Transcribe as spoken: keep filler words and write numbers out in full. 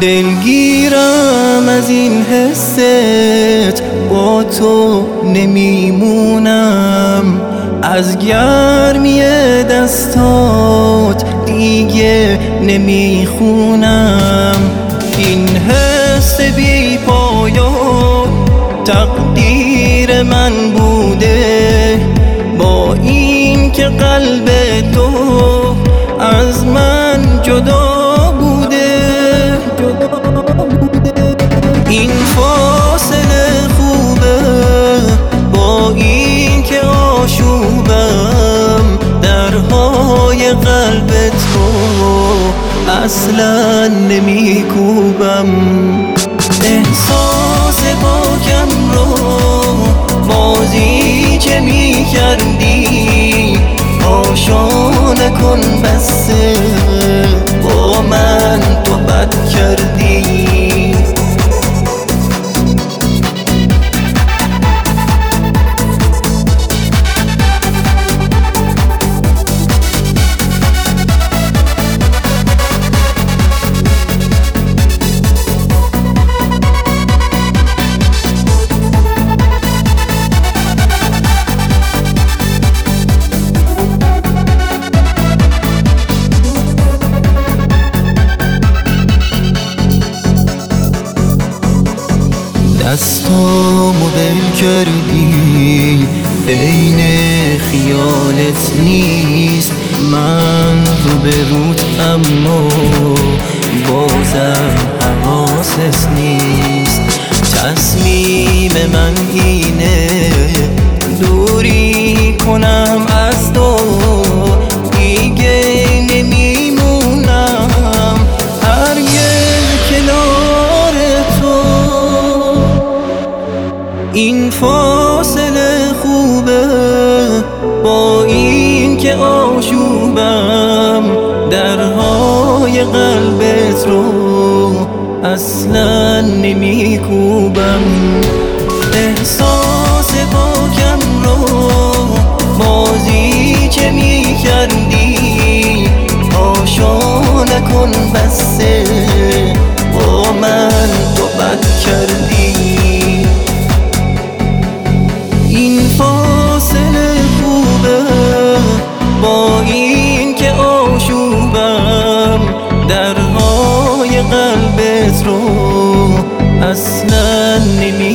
دلگیرم از این حست، با تو نمیمونم. از گرمی دستات دیگه نمیخونم. این حس بی پایان تقدیر من بوده، با این که قلب تو از من جدا بوده. این فاصله خوبه، با این که آشوبم درهای قلب تو اصلا نمیکوبم. احساس پاکم رو بازی که میکردی آشا نکن، بسه با من تو بد کردی. دستامو ول کردی، عین خیالت نیست. من رو به روت اما بازم حواست نیست. تصمیم من اینه دوری کنم از تو، دیگه نمیمونم هرگز کنار تو. این فاصله خوبه، با این که آشوبم درهای قلبت رو اصلا نمیکوبم. احساس پاکم رو بازی که میکردی آشا نکن، بسه با من تو بد کردی. این فاصله خوبه، با این که آشوبم درهای قلبت رو اصلا نمی